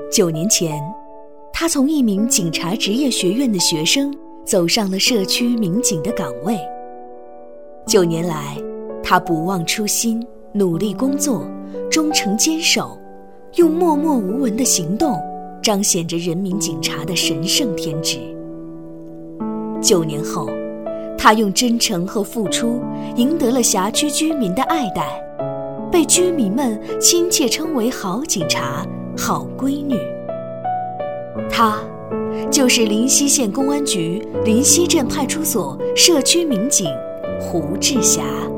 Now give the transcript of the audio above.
9年前，他从一名警察职业学院的学生走上了社区民警的岗位。9年来，他不忘初心，努力工作，忠诚坚守，用默默无闻的行动彰显着人民警察的神圣天职。9年后，他用真诚和付出赢得了辖区居民的爱戴，被居民们亲切称为好警察、好闺女。他就是临溪县公安局临溪镇派出所社区民警胡志霞。